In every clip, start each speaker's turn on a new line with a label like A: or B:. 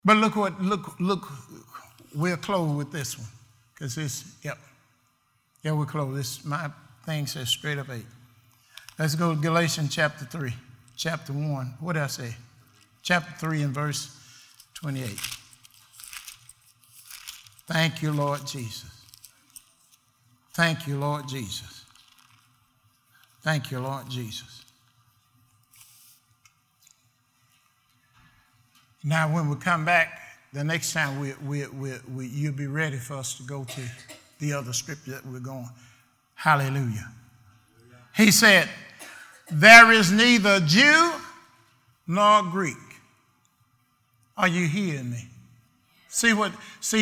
A: But look, we'll close with this one. Because we'll close. This, my thing says straight up 8. Let's go to Galatians chapter 3, chapter 1. What did I say? Chapter 3 and verse 28. Thank you, Lord Jesus. Thank you, Lord Jesus. Thank you, Lord Jesus. Now, when we come back, the next time you'll be ready for us to go to the other scripture that we're going. Hallelujah. He said, there is neither Jew nor Greek. Are you hearing me? See when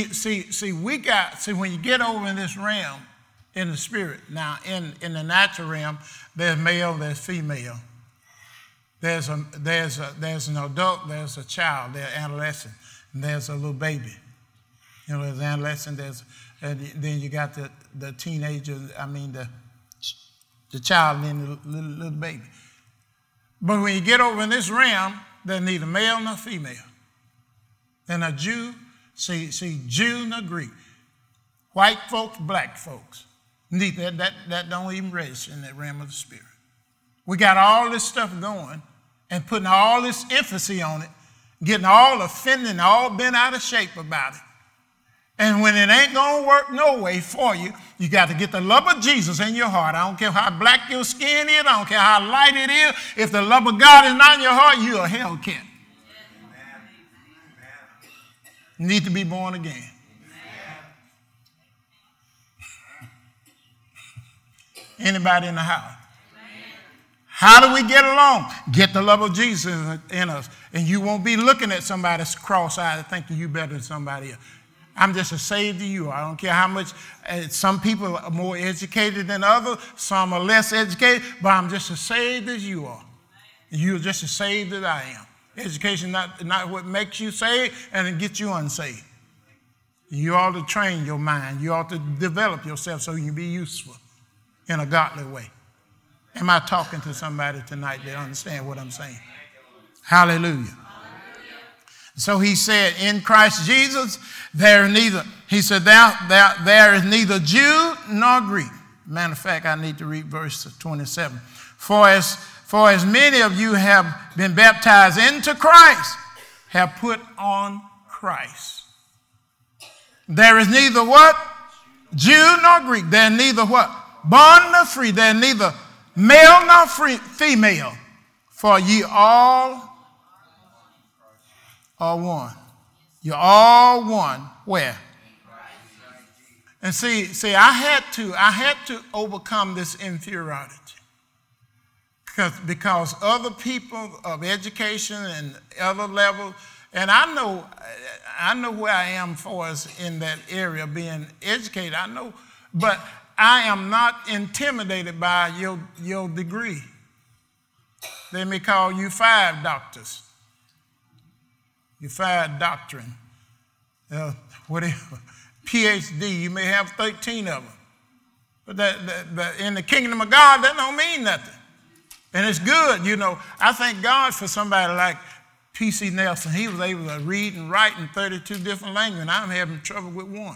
A: you get over in this realm in the spirit, now in the natural realm, there's male, there's female. There's an adult, there's a child, there's adolescent, and there's a little baby. You know, there's adolescent, and then you got the teenager, the child, and then the little baby. But when you get over in this realm, there's neither male nor female. Then a Jew, see Jew nor Greek. White folks, black folks. Neither that don't even register in that realm of the spirit. We got all this stuff going and putting all this emphasis on it, getting all offended, all bent out of shape about it. And when it ain't going to work no way for you, you got to get the love of Jesus in your heart. I don't care how black your skin is. I don't care how light it is. If the love of God is not in your heart, you're a hellcat. You need to be born again. Anybody in the house? How do we get along? Get the love of Jesus in us. And you won't be looking at somebody cross-eyed thinking you better than somebody else. I'm just as saved as you are. I don't care how much, some people are more educated than others, some are less educated, but I'm just as saved as you are. You're just as saved as I am. Education is not what makes you saved and it gets you unsaved. You ought to train your mind. You ought to develop yourself so you can be useful in a godly way. Am I talking to somebody tonight that understand what I'm saying? Hallelujah. So he said, in Christ Jesus, there is neither Jew nor Greek. Matter of fact, I need to read verse 27. For as many of you have been baptized into Christ, have put on Christ. There is neither what? Jew nor Greek. There is neither what? Bond nor free. There is neither male nor female. For ye all are one. You're all one. Where? And see, I had to overcome this inferiority. Because other people of education and other levels, and I know where I am for us in that area, being educated, I know, but I am not intimidated by your degree. They may call you 5 doctors. You 5 doctrine. Whatever. PhD, you may have 13 of them. But in the kingdom of God, that don't mean nothing. And it's good, you know. I thank God for somebody like P.C. Nelson. He was able to read and write in 32 different languages, and I'm having trouble with one.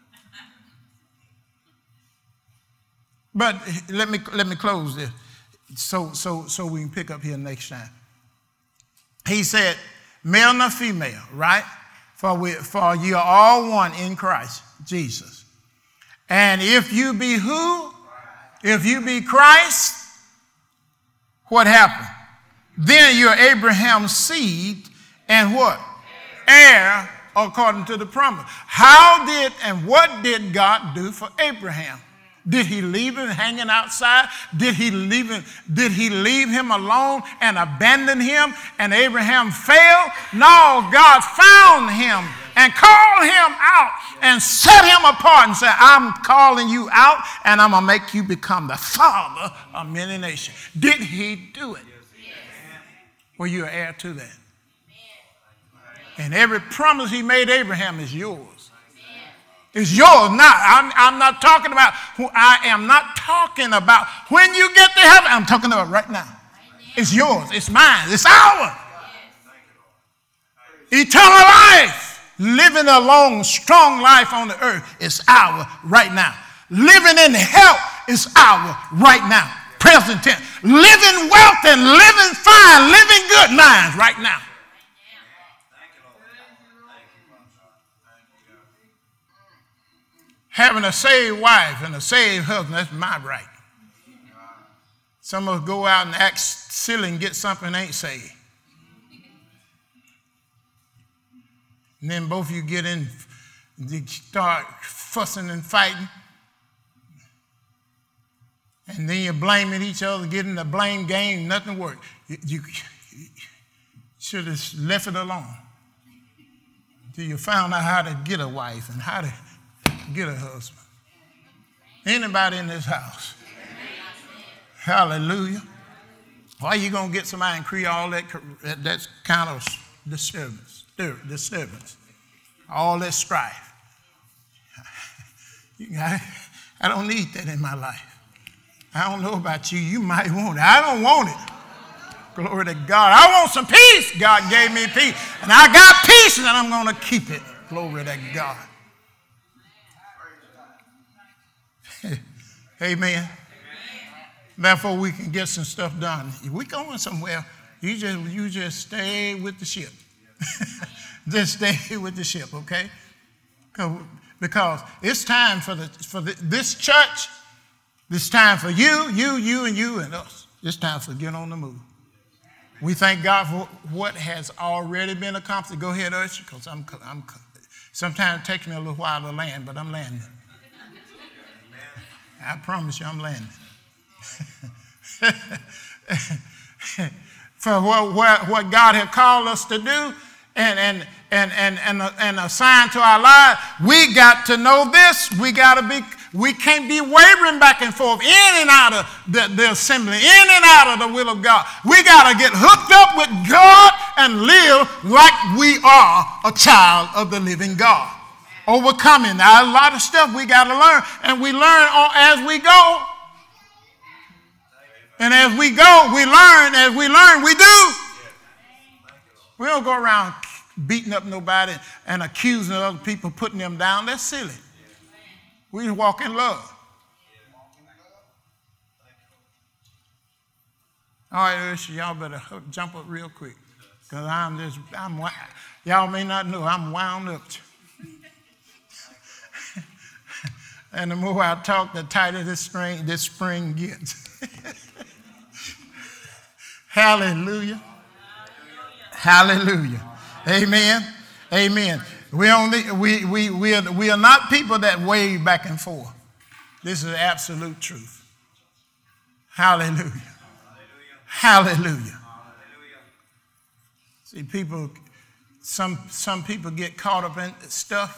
A: But let me close this so we can pick up here next time. He said, male nor female, right? For you are all one in Christ Jesus. And if you be who? If you be Christ, what happened? Then you're Abraham's seed and what? Heir according to the promise. How did and what did God do for Abraham? Did he leave him hanging outside? Did he leave him alone and abandon him and Abraham failed? No, God found him and called him out and set him apart and said, I'm calling you out and I'm going to make you become the father of many nations. Did he do it? Well, you're heir to that. And every promise he made Abraham is yours. It's yours. I'm not talking about who I am not talking about when you get to heaven. I'm talking about right now. It's yours. It's mine. It's ours. Eternal life, living a long, strong life on the earth is our right now. Living in health is our right now. Present tense. Living wealth and living fine, living good minds right now. Having a saved wife and a saved husband, that's my right. Some of us go out and act silly and get something ain't saved. And then both of you get in, you start fussing and fighting. And then you're blaming each other, getting the blame game, nothing worked. You should have left it alone until you found out how to get a wife and how to get a husband. Anybody in this house? Hallelujah. Why are you going to get somebody and create all that kind of disturbance, all that strife? I don't need that in my life. I don't know about you. You might want it. I don't want it. Glory to God. I want some peace. God gave me peace. And I got peace and I'm going to keep it. Glory to God. Amen. Therefore, we can get some stuff done. If we're going somewhere, you just stay with the ship. Just stay with the ship, okay? Because it's time for this church. It's time for you, and us. It's time for get on the move. We thank God for what has already been accomplished. Go ahead, Usher, because sometimes it takes me a little while to land, but I'm landing. I promise you I'm landing. For what God has called us to do and assigned to our lives, we got to know this. We can't be wavering back and forth in and out of the assembly, in and out of the will of God. We got to get hooked up with God and live like we are a child of the living God. Overcoming. Now, a lot of stuff we got to learn, and we learn as we go. And as we go, we learn. As we learn, we do. We don't go around beating up nobody and accusing other people, putting them down. That's silly. We walk in love. All right, Usher, y'all better jump up real quick. Because y'all may not know, I'm wound up. And the more I talk, the tighter this spring gets. Hallelujah. Hallelujah. Amen. Amen. We are not people that wave back and forth. This is absolute truth. Hallelujah. Hallelujah. See, some people get caught up in stuff.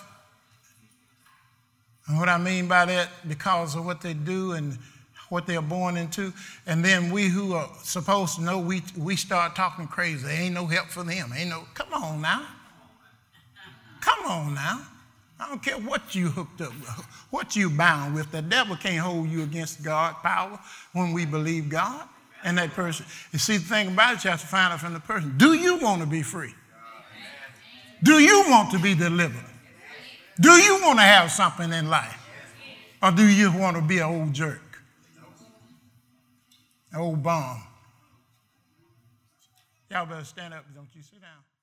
A: And what I mean by that, because of what they do and what they're born into, and then we who are supposed to know, we start talking crazy. There ain't no help for them. Come on now. Come on now. I don't care what you hooked up with, what you bound with. The devil can't hold you against God's power when we believe God and that person. You see, the thing about it, you have to find out from the person. Do you want to be free? Do you want to be delivered? Do you want to have something in life? Or do you want to be an old jerk? An old bum? Y'all better stand up, don't you? Sit down.